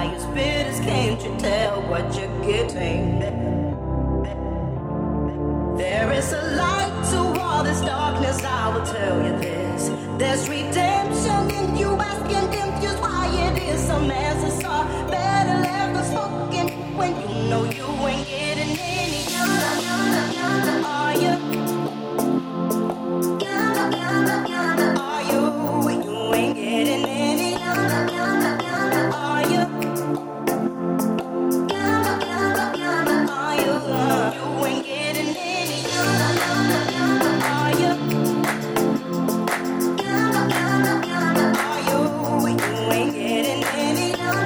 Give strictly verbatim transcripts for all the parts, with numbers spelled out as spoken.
highest bidders. Can't you tell what you're getting? There is a light to all this darkness, I will tell you this. There's redemption in you, asking confused why it is some answers are better left unspoken when you know you ain't getting any. Are you? Are you? You ain't getting any. Are you? Are you? You ain't getting any. Are you? Are you? You ain't getting any.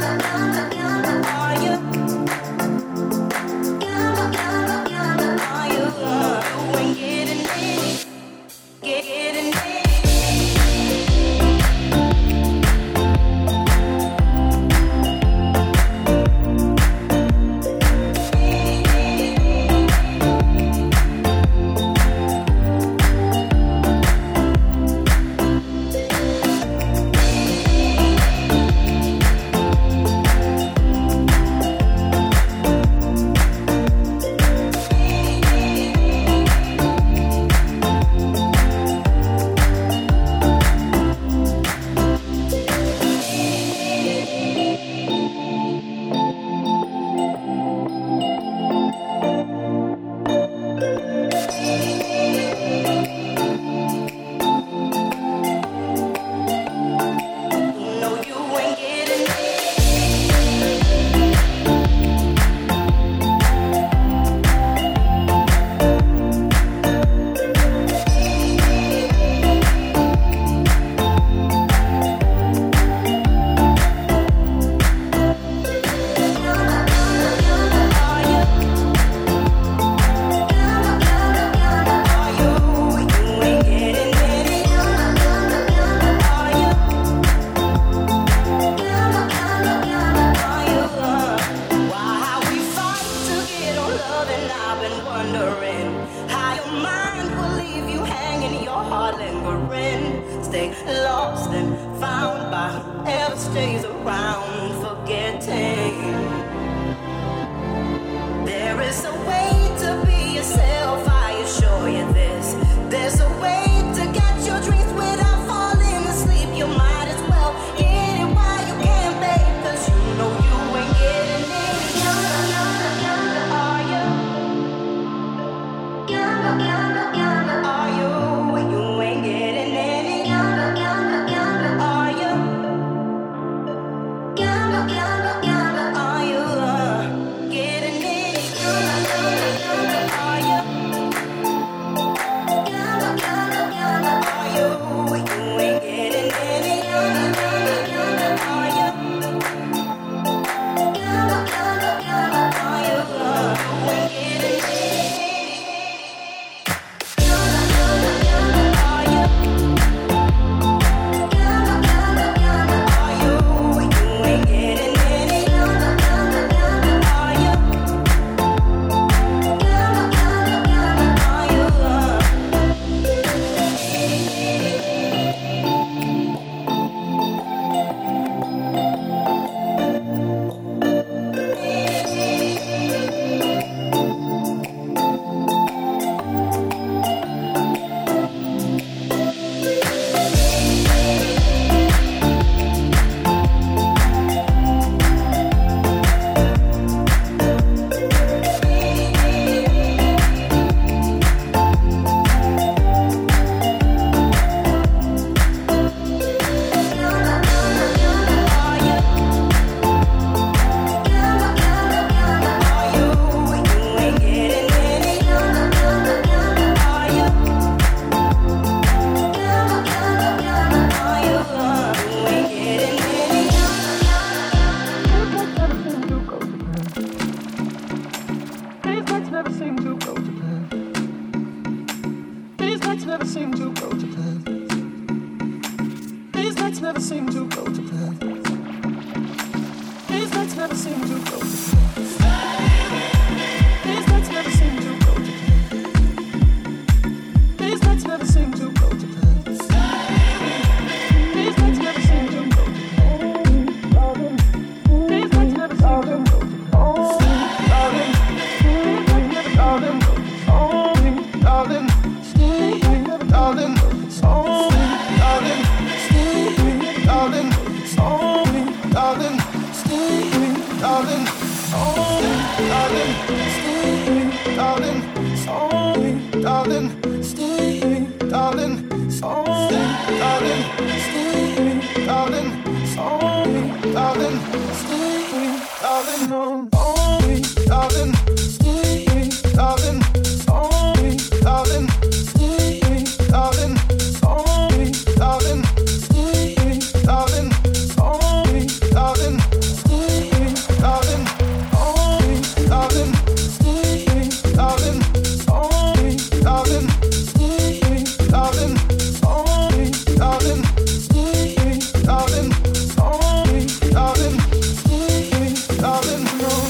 darling, only, darling, stay, darling, only, darling, stay, darling, only, darling, stay, darling, only, darling, stay, darling, only, darling, stay, darling, only, darling, stay, darling, only, darling, stay, darling, only, darling, stay, darling, only, darling, stay, darling, only, darling, stay, darling, only, darling, stay, darling, only, darling, stay, darling,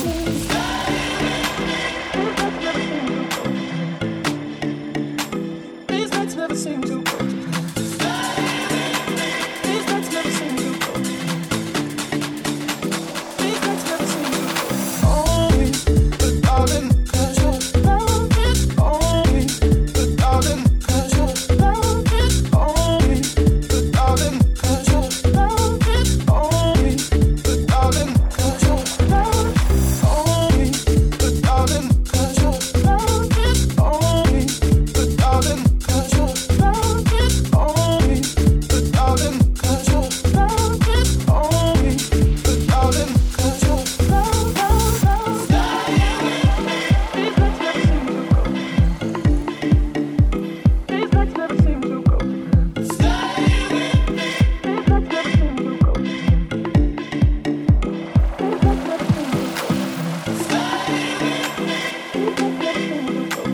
these nights never seem to go. These nights never seem to go. These nights never seem to go. Only, but darling, 'cause your love is only, but darling, 'cause your love is only, but darling, 'cause your love is only, but darling, 'cause your love only, but darling, 'cause your love is only, but darling, 'cause your love is only, but darling, 'cause your love is only, but darling, 'cause your love, love, love. These nights never seem to go. These nights never seem to go. These nights never seem to go. These nights never seem to go. These nights never seem to go.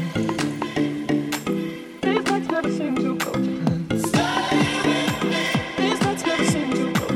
These nights never seem to go. These nights never seem to go.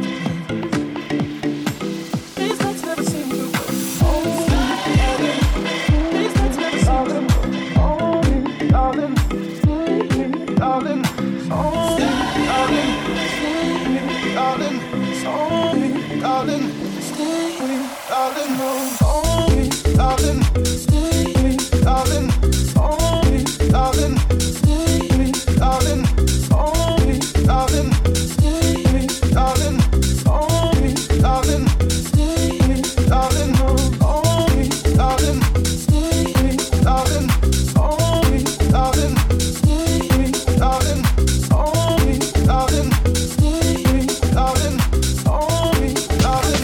These nights never seem to go. Only, darling, these nights never seem to go. Only, darling, stay, darling, only, darling, stay, darling, only, darling, stay, darling, only, darling, stay, darling, only, darling, stay, darling, only, darling, stay, darling, only, darling, stay, darling, only, darling, stay, darling, only, darling, stay, darling, only, darling, stay, darling, only, darling,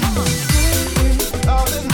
stay, darling,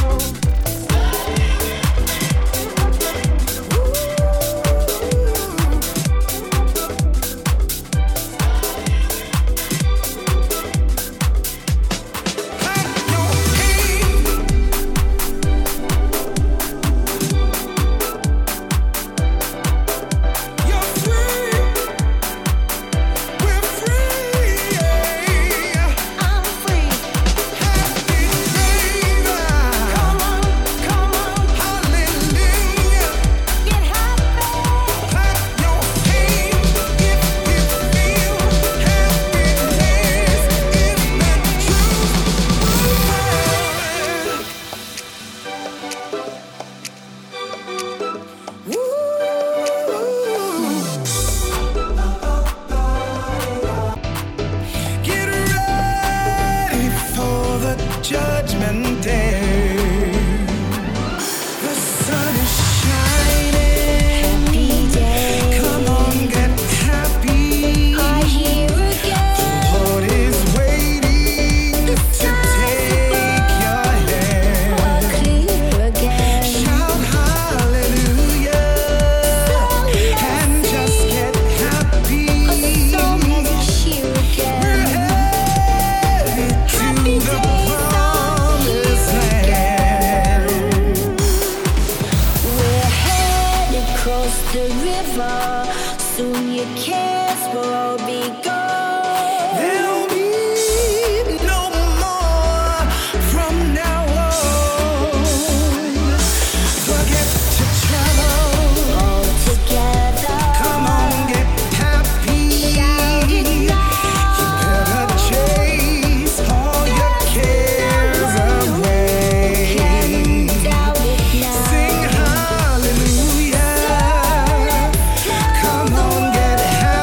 Come on, get happy.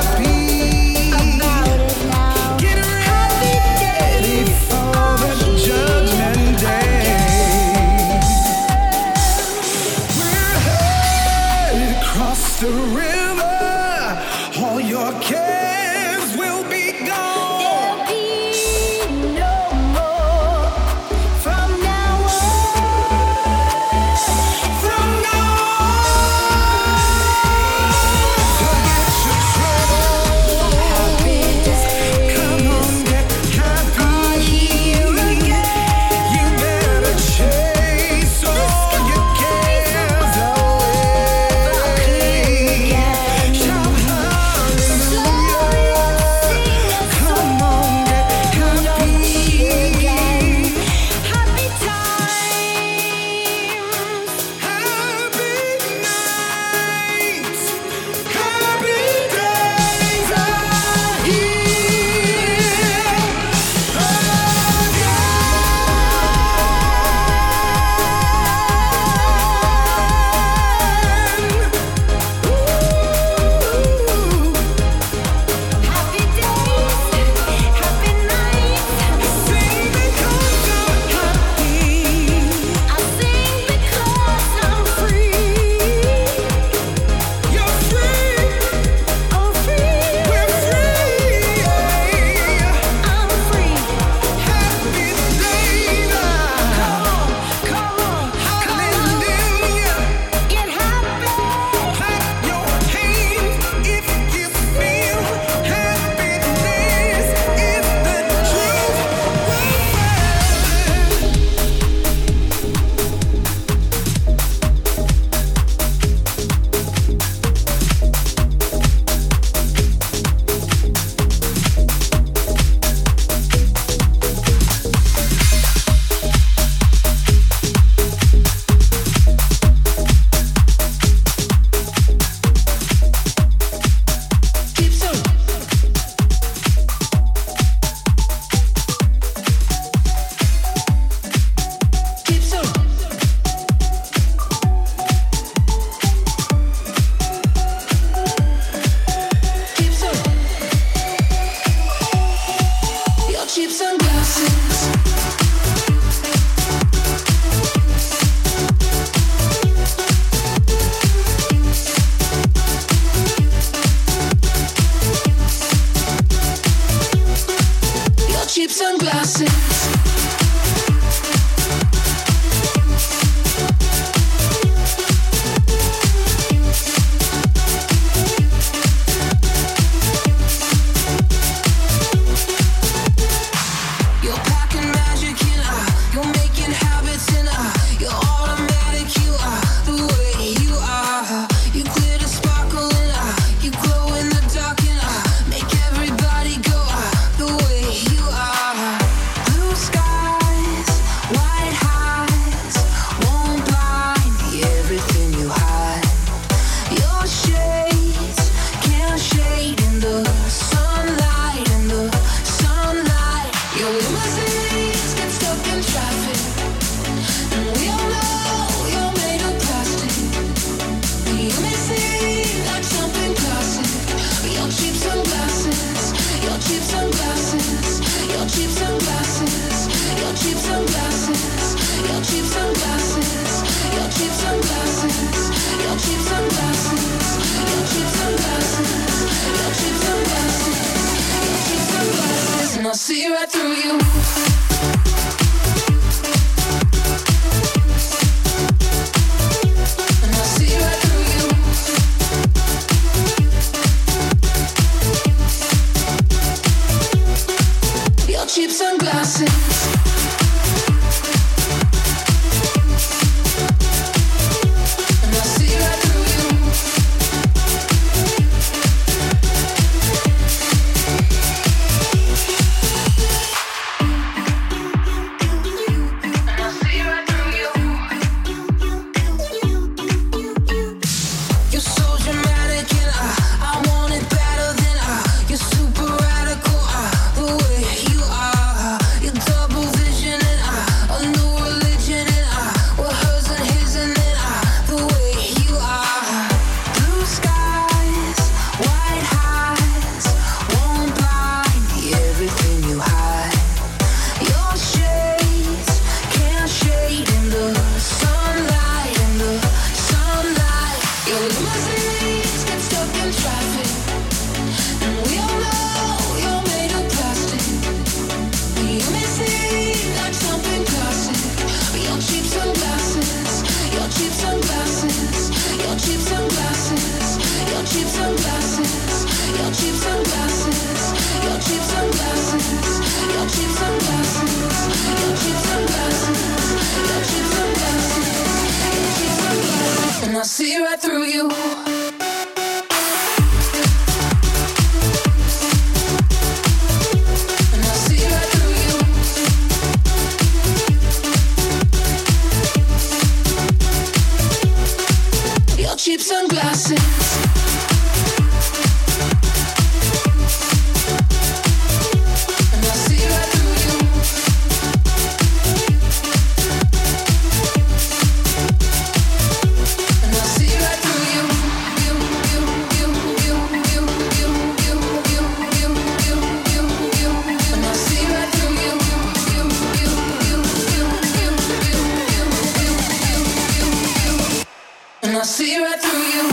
right through you. And I see right through you. Your cheap sunglasses. I see right through you.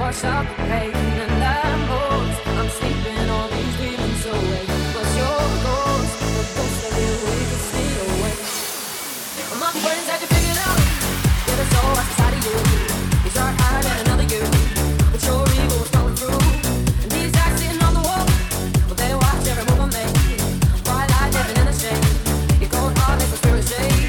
wash out the pain and that moves. I'm sleeping all these demons away. What's your ghost? The ghost of you, we can see away. My friends had you figured out. Yeah, there's so much inside of you. You start hiding another you, but your ego was going through. And these acts sitting on the wall, well, they watch every move I make. Bright light living in the shade. Your cold heart makes the spirit shake.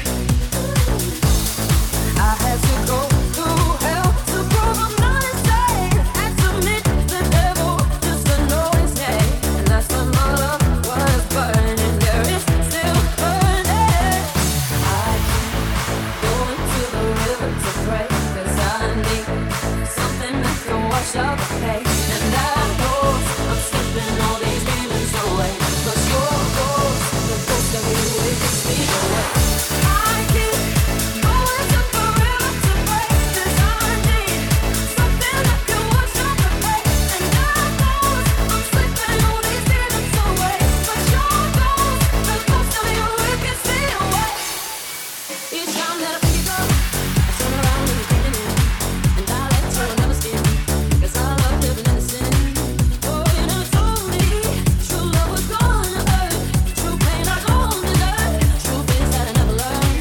I had to go through hell to prove I'm not insane, and to meet the devil just to know his name. And last time my love was burning, there is still burning. I keep going to the river to pray, 'cause I need something that can wash out the pain. And I know I'm slipping all these demons away, 'cause your ghost, the ghost of you, it can speak away. I keep going to the river to pray, 'cause I need something that can wash out the pain. And I know I'm slipping all these demons away, but your ghost, the ghost of you, it can speak away. Each time that I think you go, I turn around and you're breathing in, and I let you never skin, 'cause I love living in the sin. Oh, you never told me true love was gonna hurt, true pain I don't deserve, truth is that I never learned.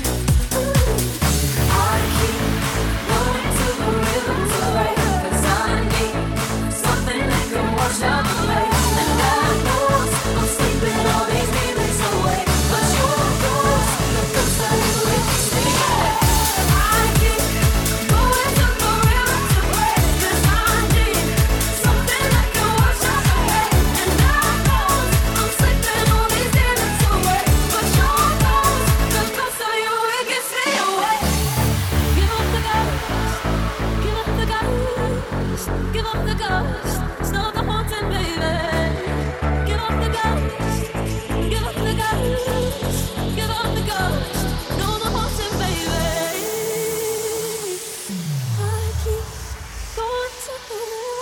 I keep going to the river to pray, 'cause I need something that can wash out the pain. And I know I'm sleeping all these demons away, but your ghost, the ghost of you, it can speak away. I keep going to the river to pray, 'cause I need something that can wash out the pain. And I know I'm sleeping all these demons away, but your ghost, the ghost of you, it can speak away. Give up the ghost, give up the ghost, give up the ghost. Stop the haunting, baby. Give up the ghost, give up the ghost, give up the ghost. No, the haunting, baby. I keep going to the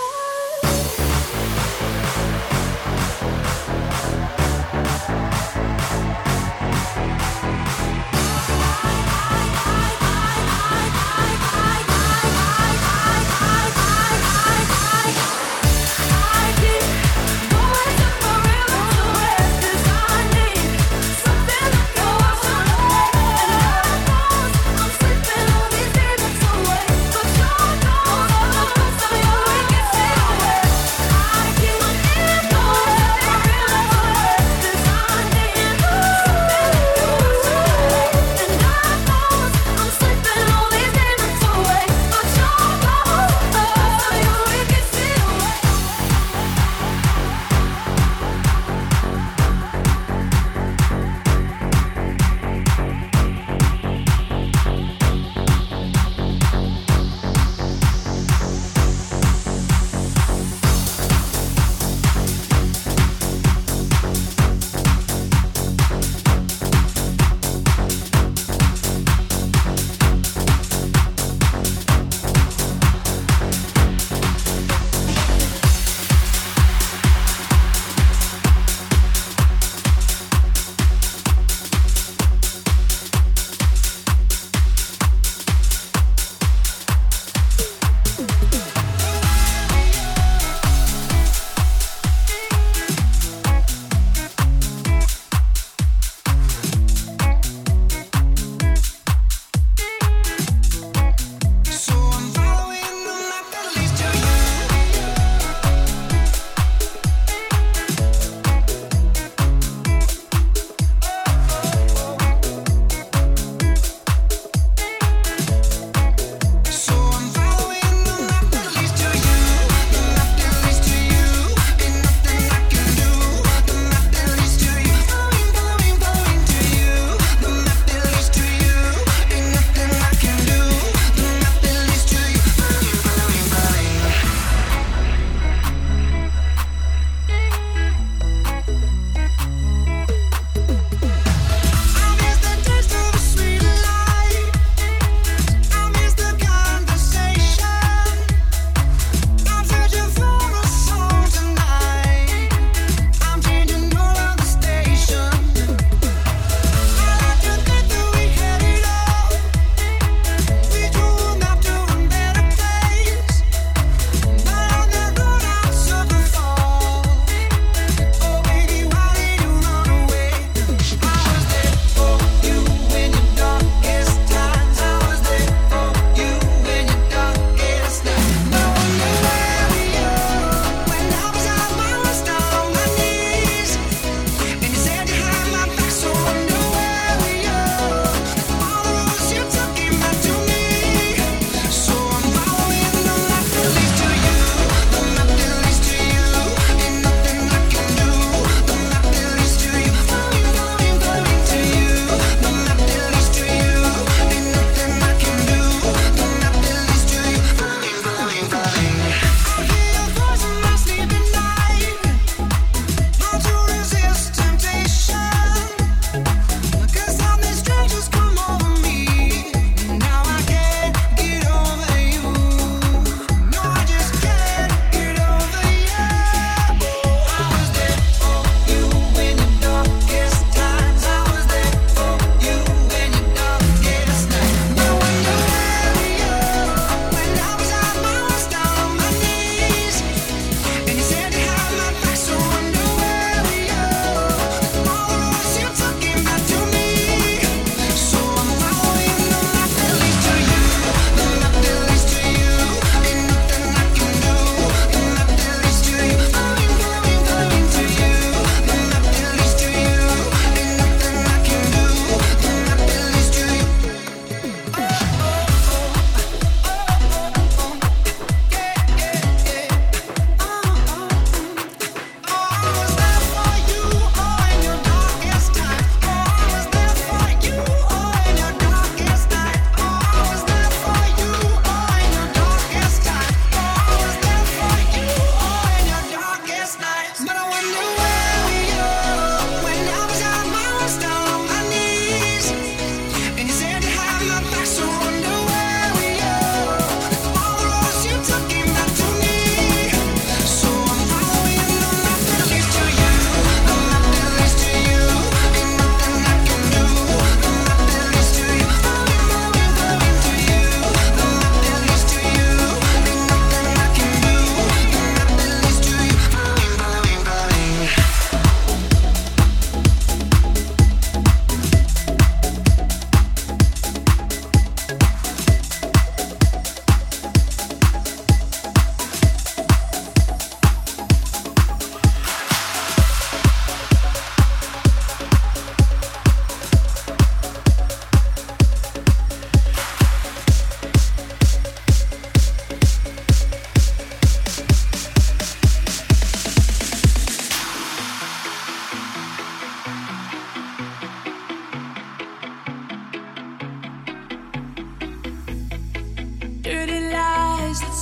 river. I keep going to the river to pray, 'cause I need something that can wash out the pain.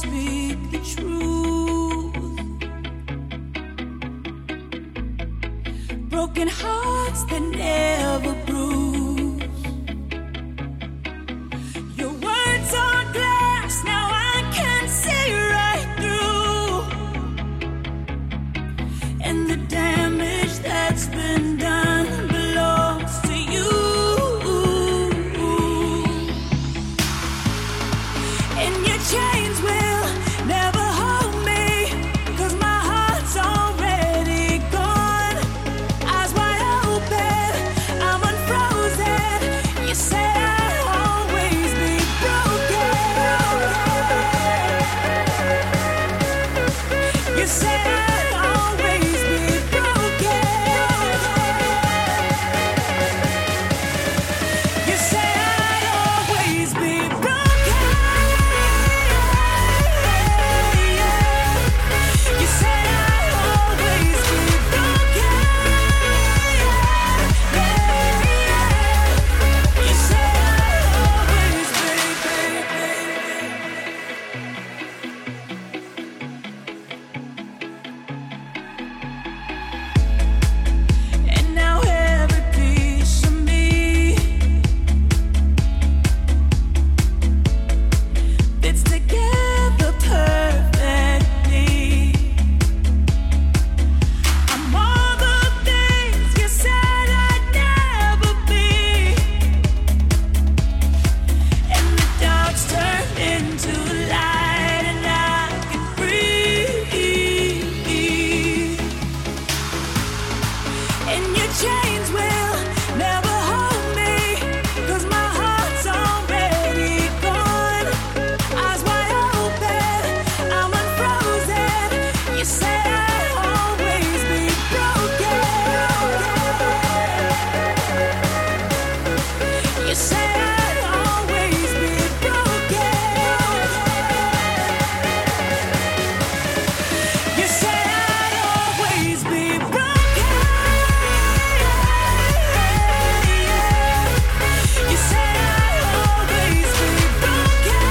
speak the truth. Broken hearts that never bruise. Your words are glass, now I can see right through. And the damage that's been done belongs to you. And your chains will never hold me, 'cause my heart's already gone. Eyes wide open, I'm unfrozen. You said I'd always be broken. You said I'd always be broken. You said I'd always be broken. You said I'd always be broken. You said I'd always be And now every piece of me fits together perfectly. I'm all the things you said I'd never be. And the dark's turned into light, and I can breathe. And your chains will never hold me, 'cause my heart's already gone. Eyes wide open, I'm unfrozen. You said I'd always be broken. You said I'd always be broken. You said I'd always be broken. You said I'd always be broken.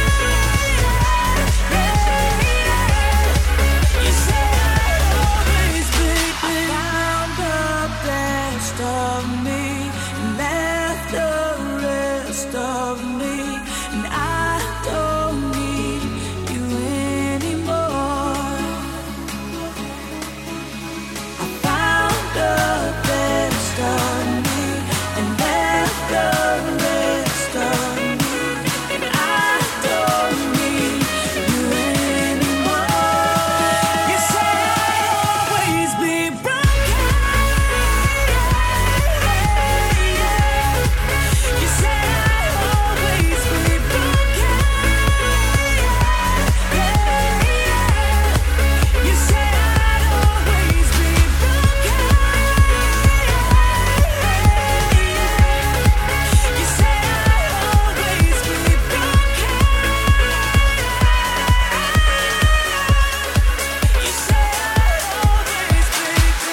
You said I'd always be. I found the best of me and left the rest of me, and I don't need you anymore. I found the best of me and left the rest of me, and I don't need you anymore. You said I'd always be broken. You said I'd always be broken. You said I'd always be broken. You said I'd always be broken. You said I'd always be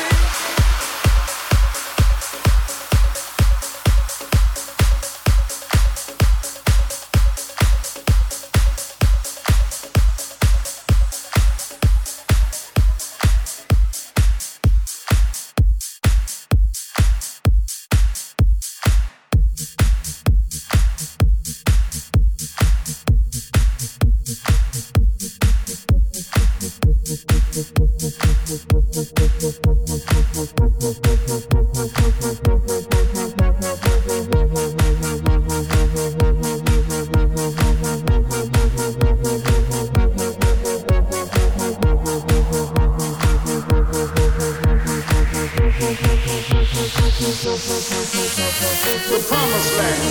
The promised land.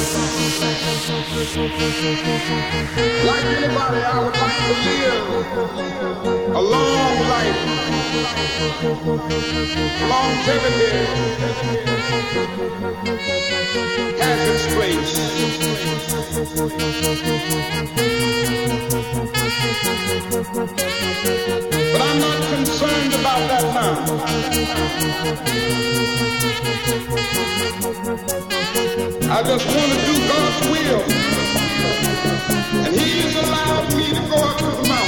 Like anybody, I would like to live a long life. Longevity has its place. But I'm not concerned about that now. I just want to do God's will. And He has allowed me to go up to the mountain.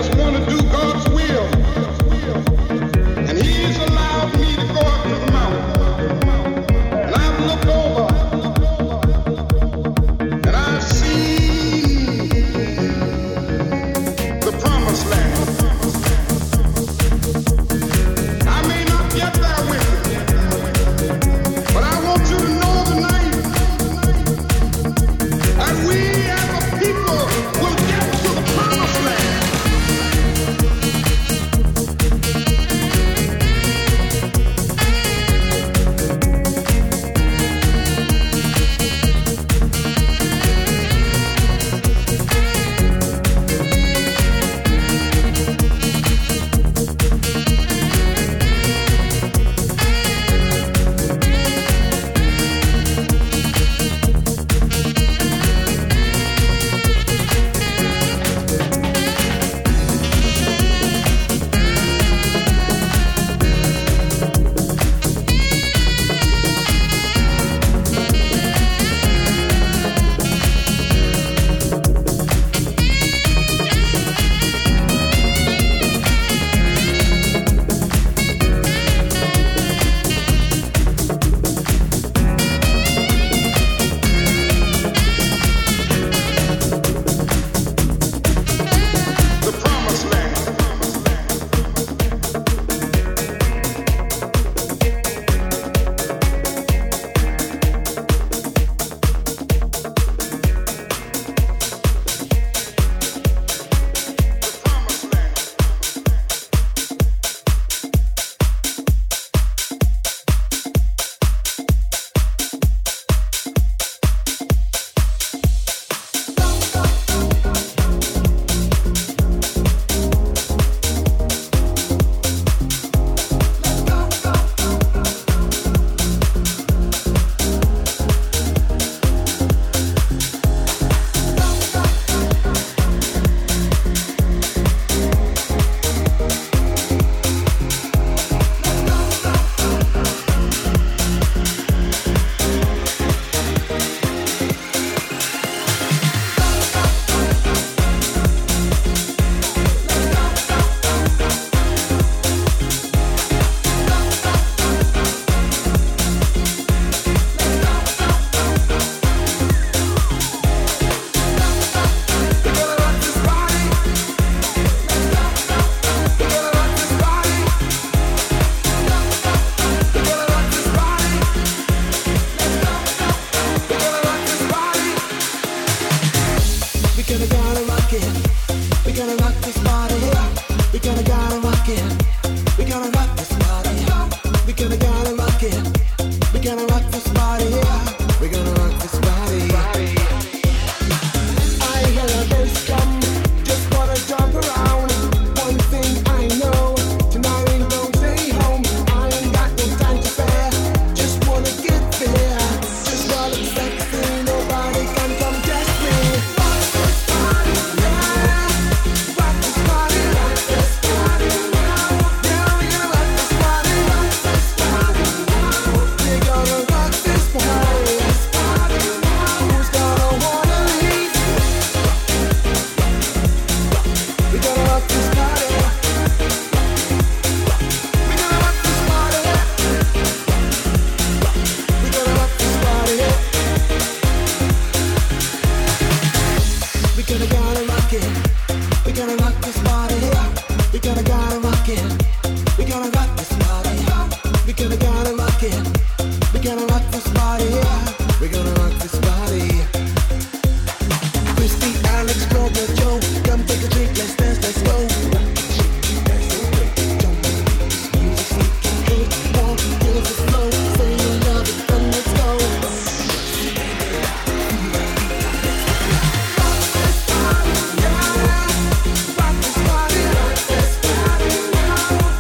just want to do God's will. And He's allowed me to go up to the mountain. And I've looked over and I've seen the promised land. I may not get there with you, but I want you to know tonight that we as a people will get to the promised land.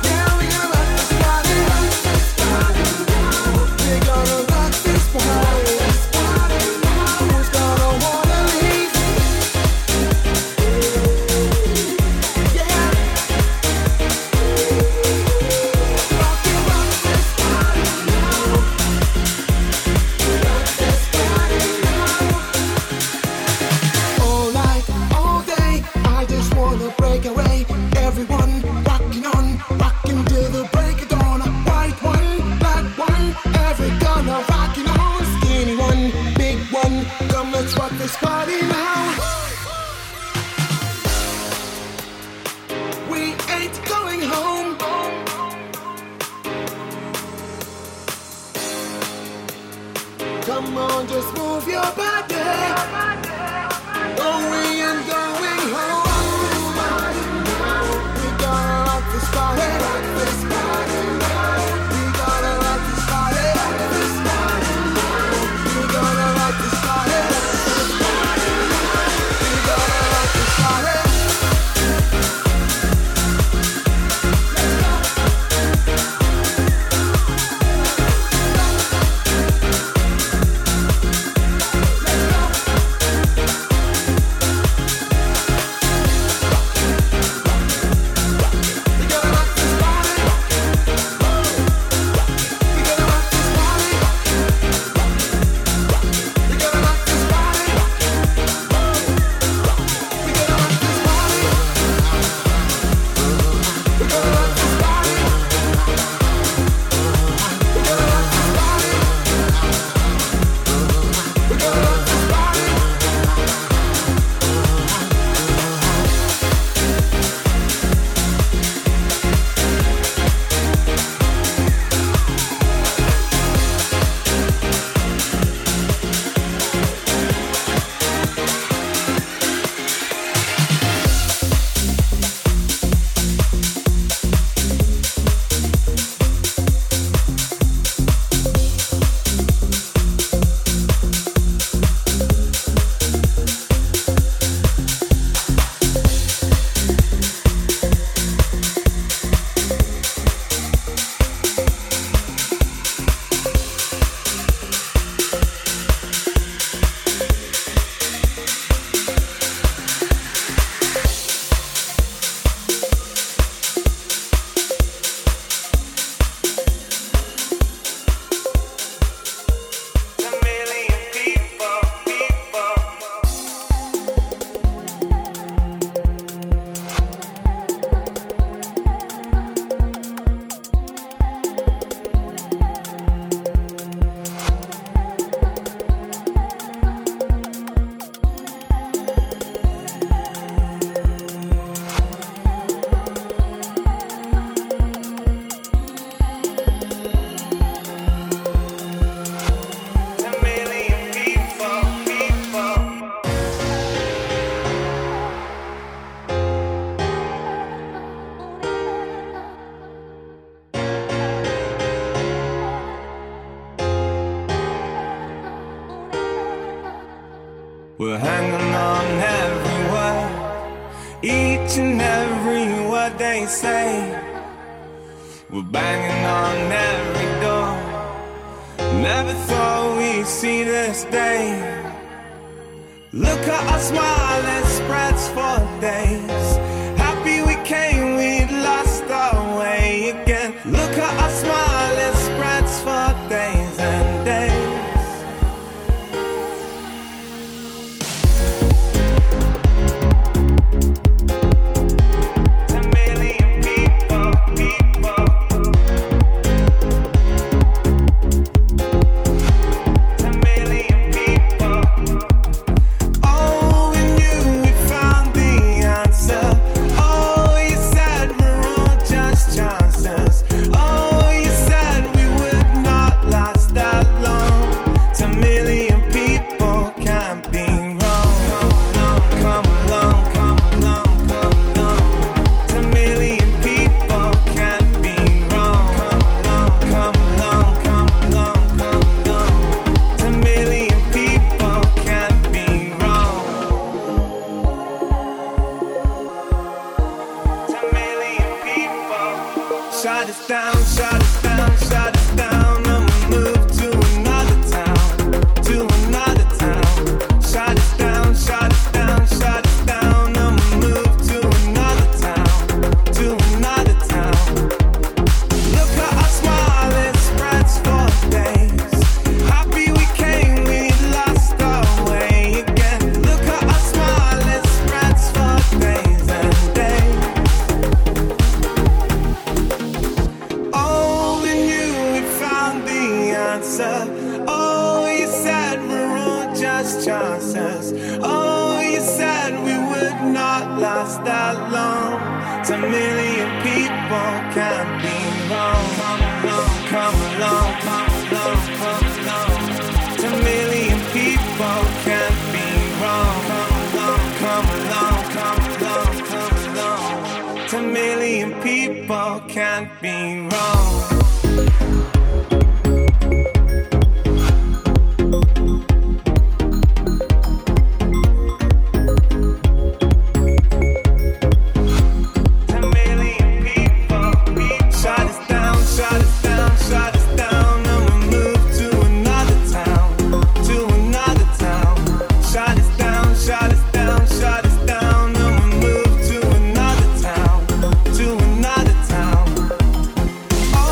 We're gonna rock this party. Come on, just move your body. Going and going home. We gotta rock this party. Rock this party. We gotta rock this party. Rock this party. We gotta rock this party. We gotta rock this party. We're hanging on every word, each and every word they say. We're banging on every door. Never thought we'd see this day. Look at our smile, it spreads for days. Happy we came, we lost our way again. Look at our smile, it spreads for days and days. Shut us down, shut us down, shut us down. I'ma move to another town, to another town. Shut us down, shut us down, shut us down. I'ma move to another town, to another town. Look at our smile, it spreads for days. Happy we came, we lost our way again. Look at our smile, it spreads for days and days. Oh, you said we're all just chances. Oh, you said we would not last that long. A million people can't be wrong. Come along, come along, come along, come along. A being wrong. All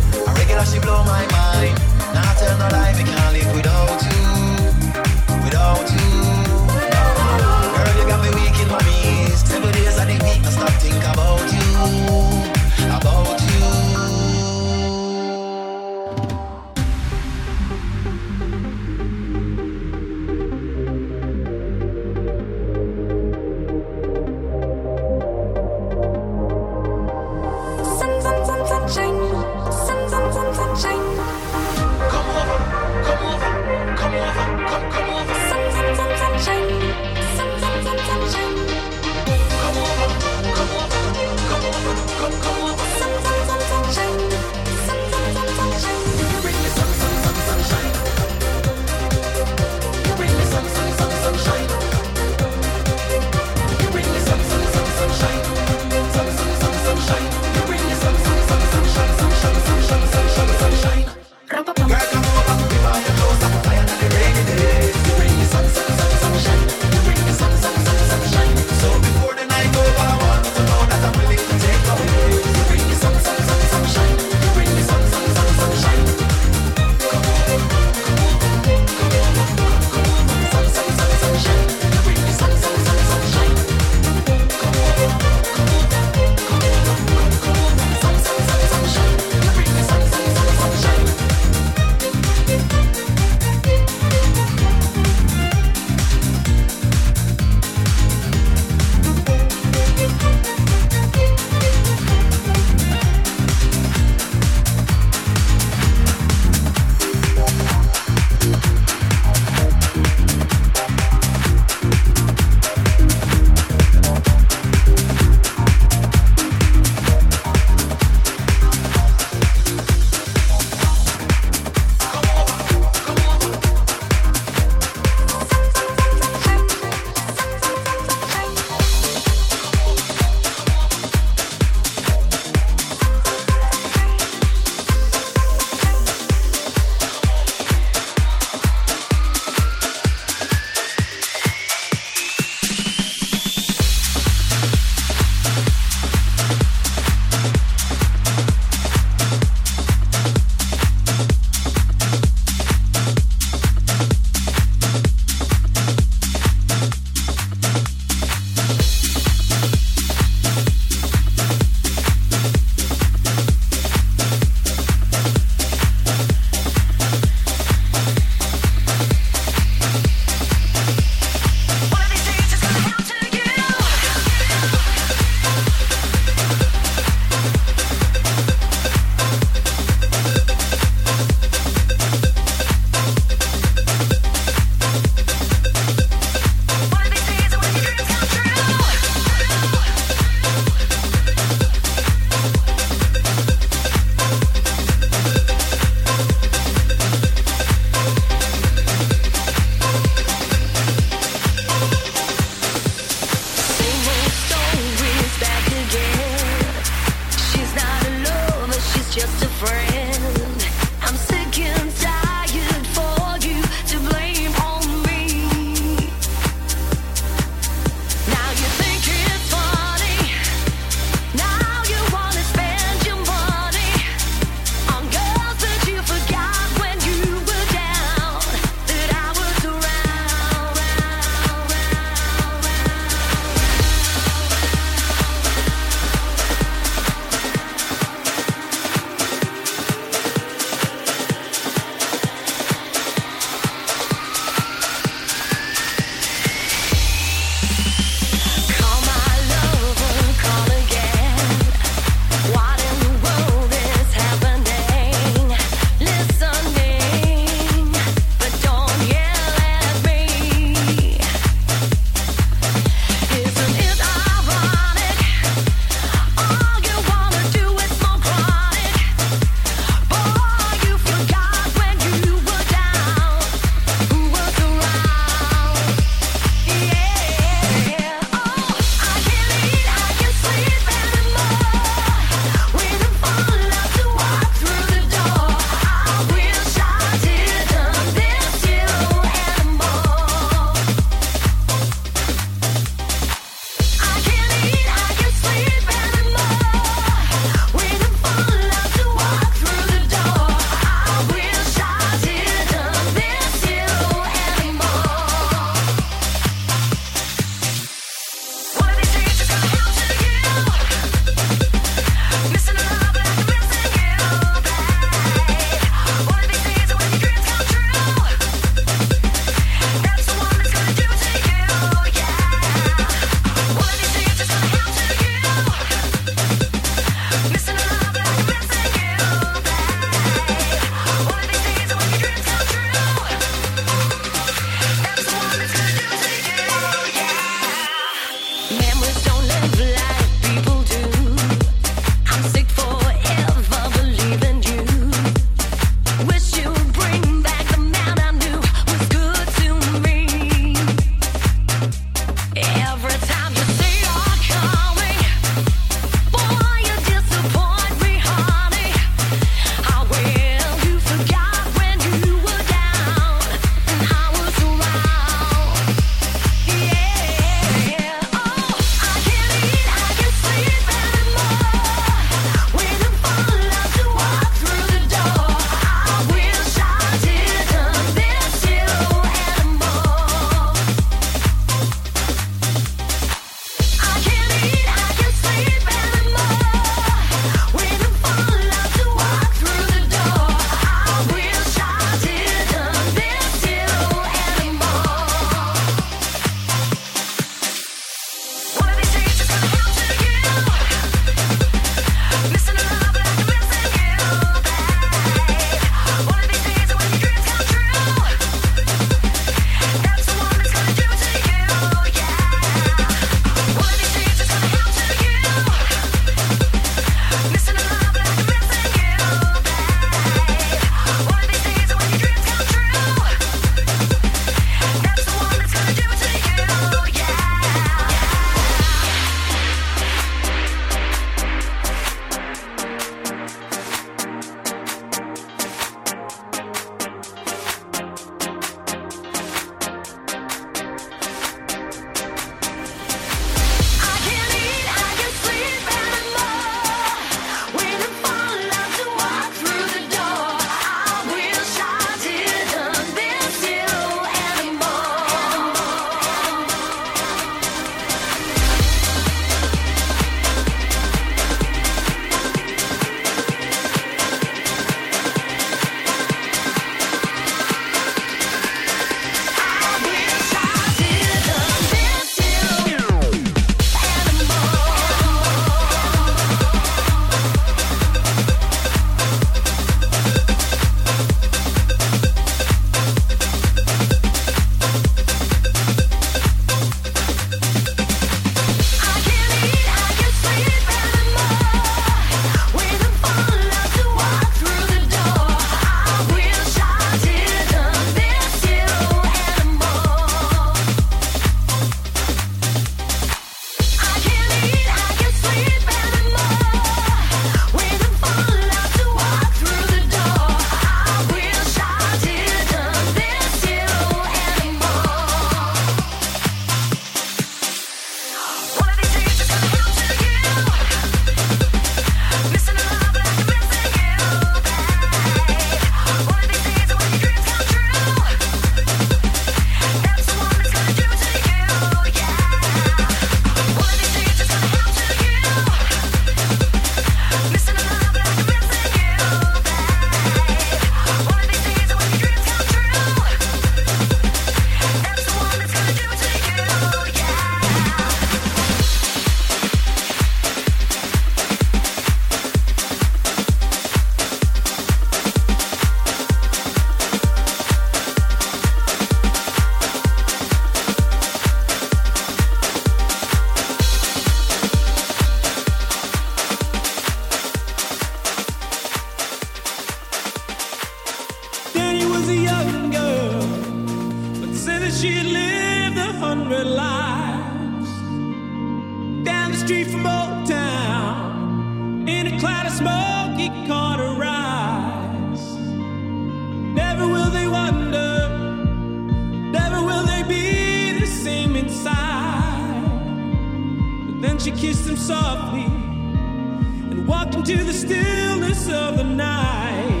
she lived a hundred lives. Down the street from Old Town, in a cloud of smoke, he caught her eyes. Never will they wonder, never will they be the same inside. But then she kissed him softly and walked into the stillness of the night.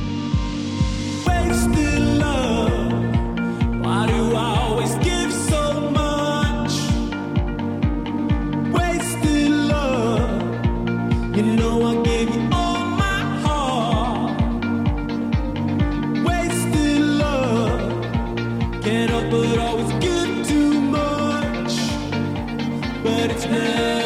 Wasted love, why do I always give so much? Wasted love, you know I gave you all my heart. Wasted love, can't help but always give too much. But it's never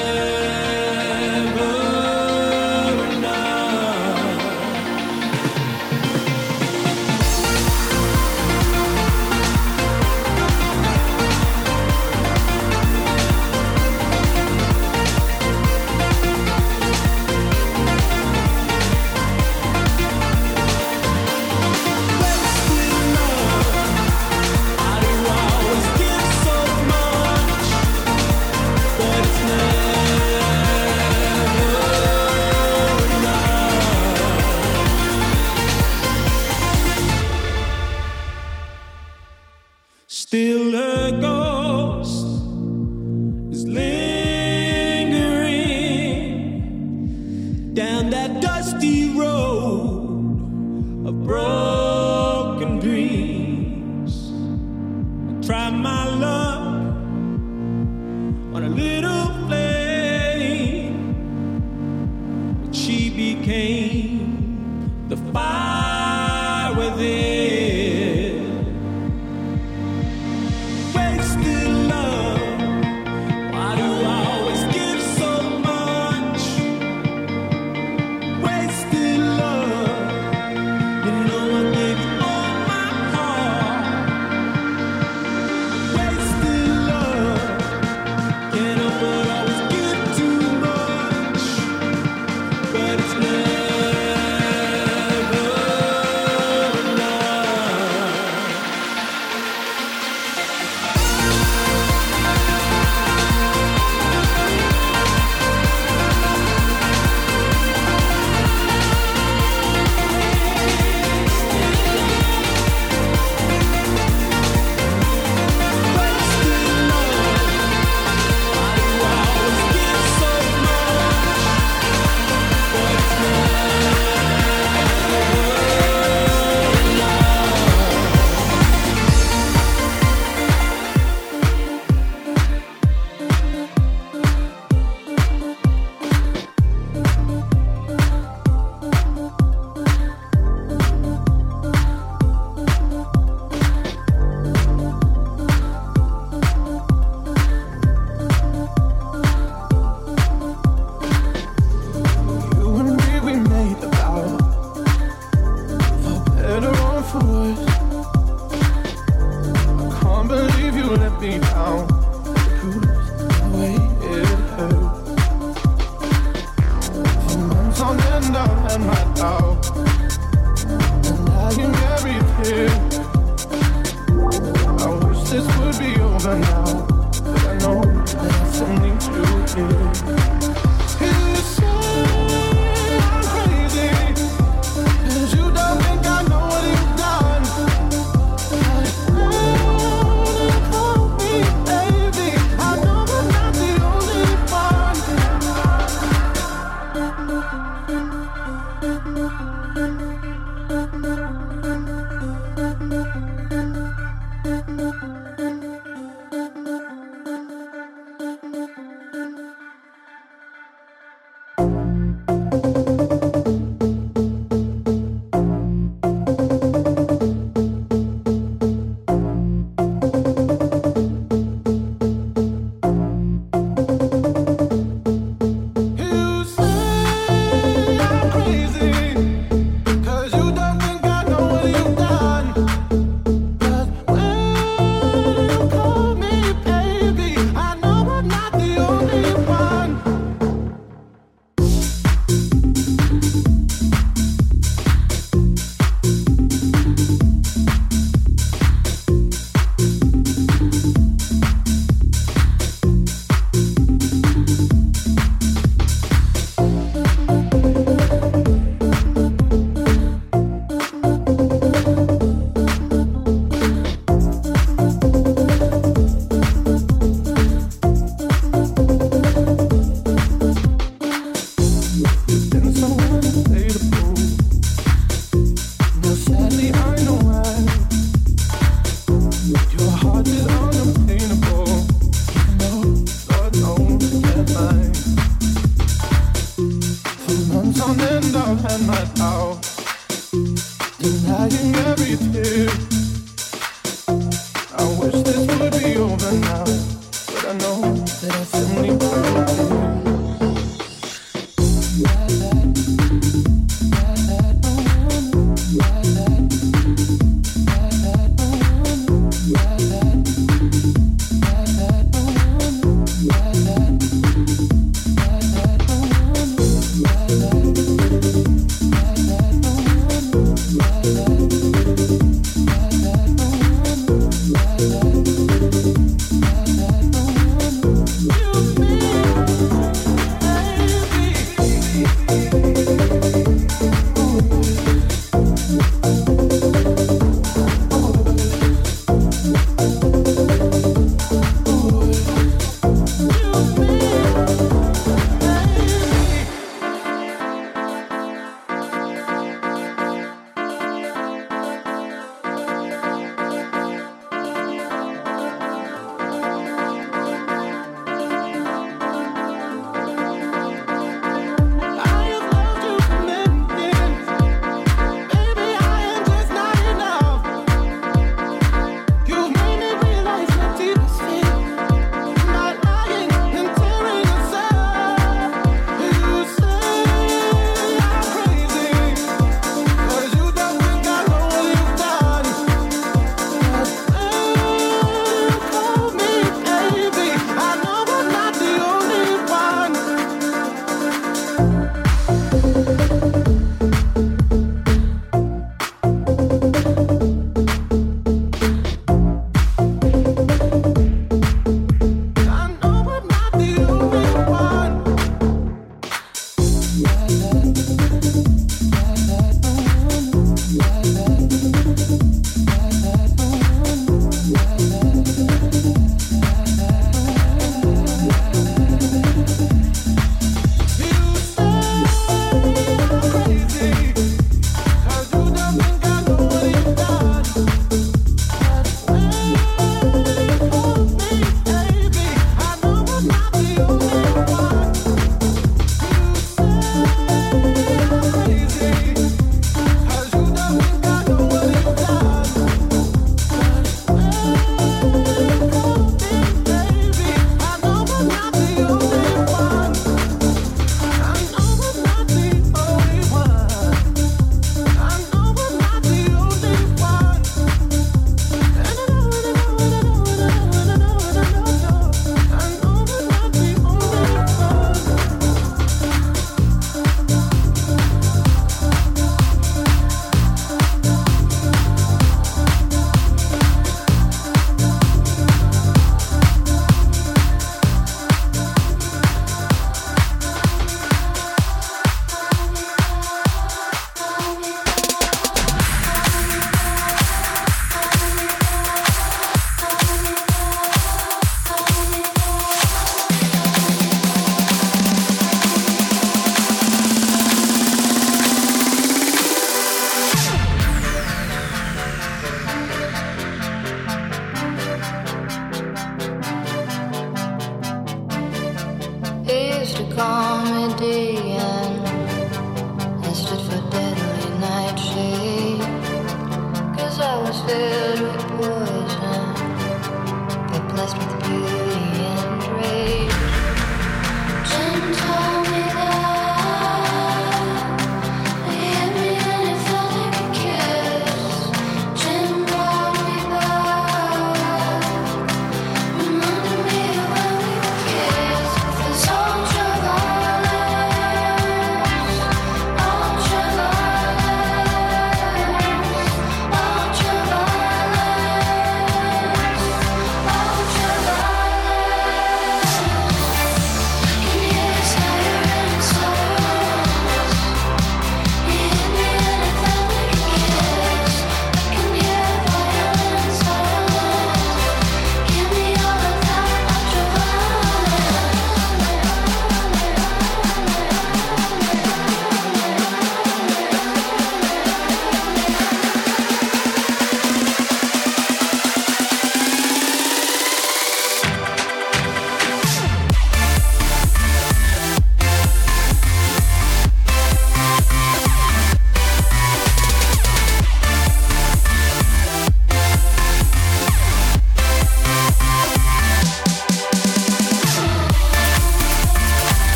still a ghost is lingering down that dusty road of broken dreams. I tried my luck on a little flame, but she became the fire within.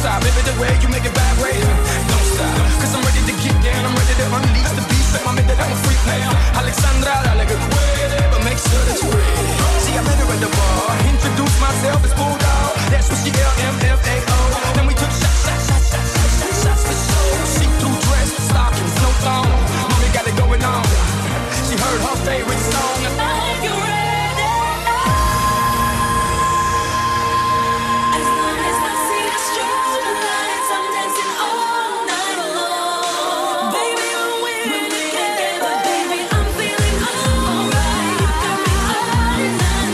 stop, baby, the way you make it vibrate. Don't stop, cause I'm ready to get down, I'm ready to unleash the beast. Set my mind that I'm a freak now. Alexandra, I like it way, but make sure that you're ready. See, I met her at the bar, introduced myself as Bulldog. That's when she L M F A O. Then we took shots, shots, shots, shots, shots, shots, shots for show. See-through dress, stockings, no thong. Mommy got it going on. She heard her favorite song. Are you ready? As long as I see the strobe lights, I'm dancing all night long. Baby, I'm winning together. Baby, I'm feeling alright. You got me all night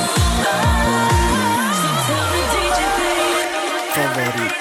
long. So tell me, D J, baby. Favorite.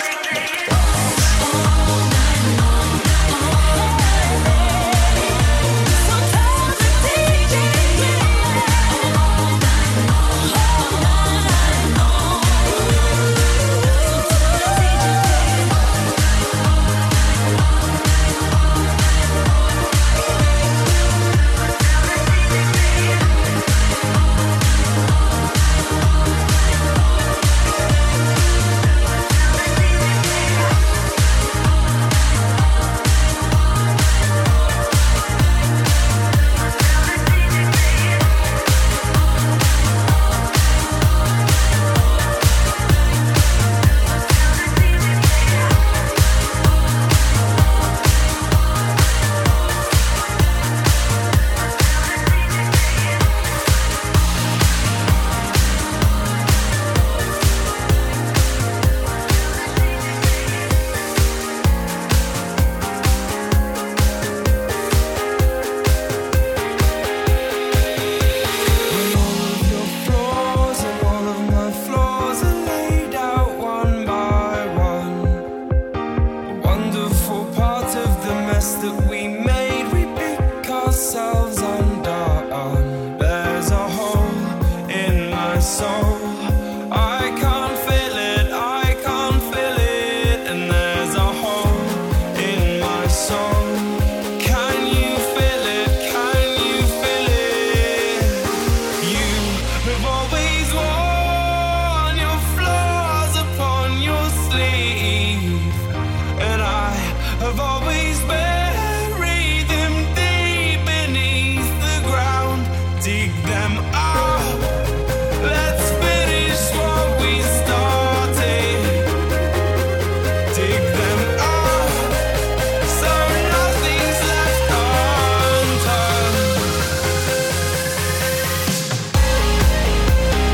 We'll be right back.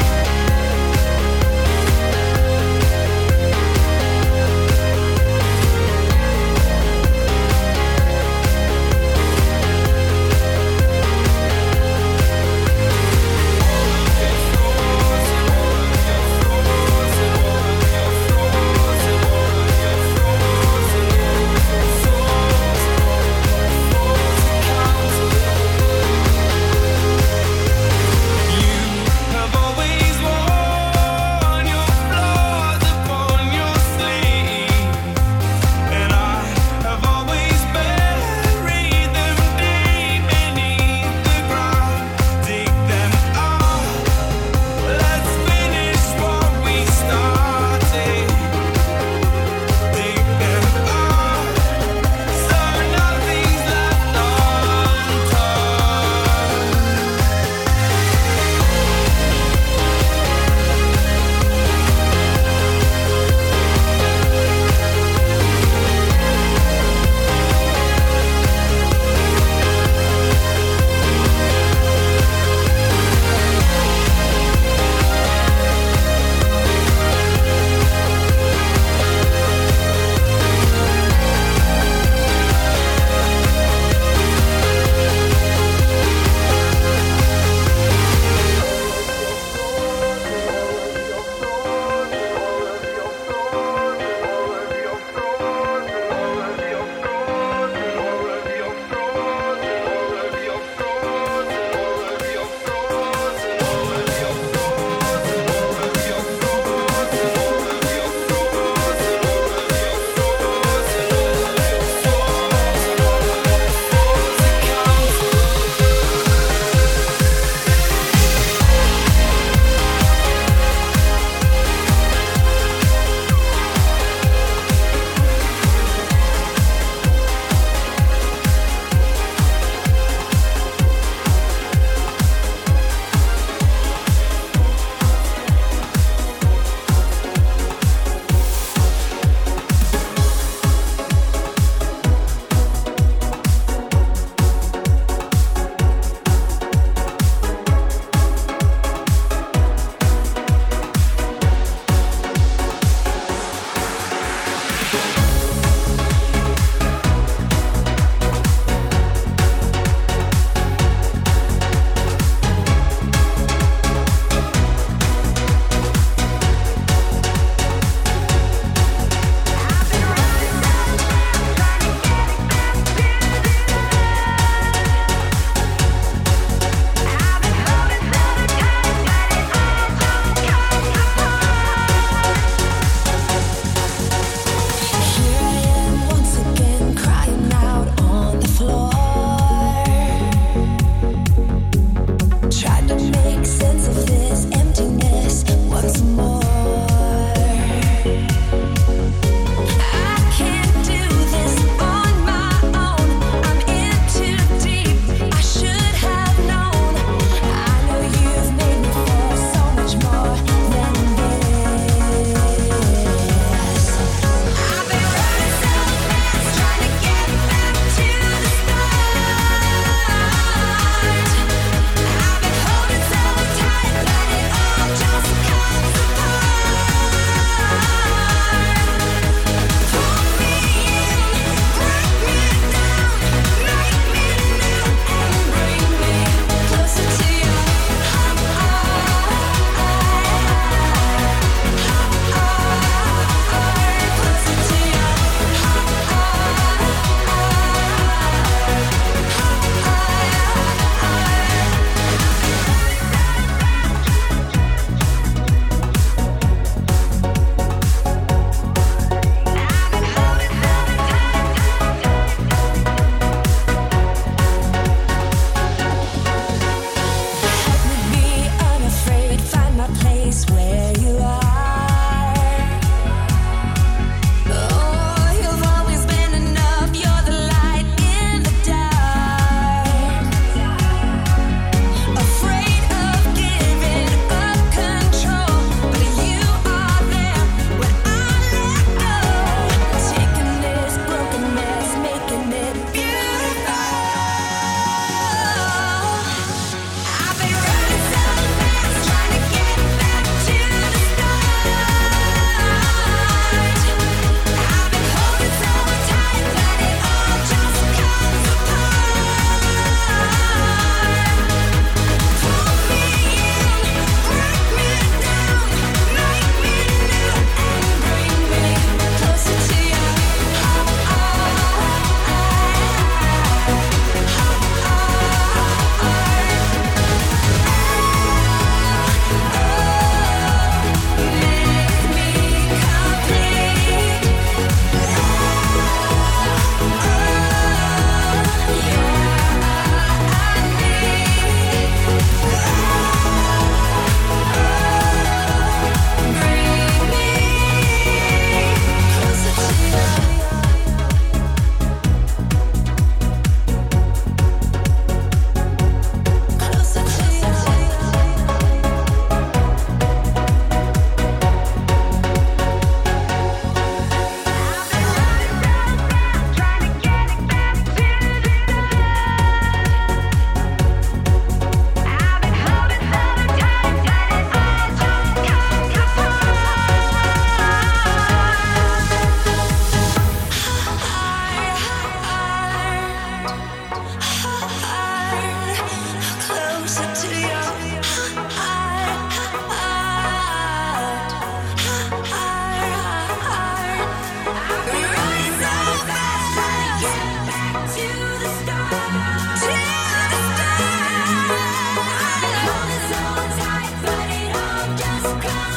Cause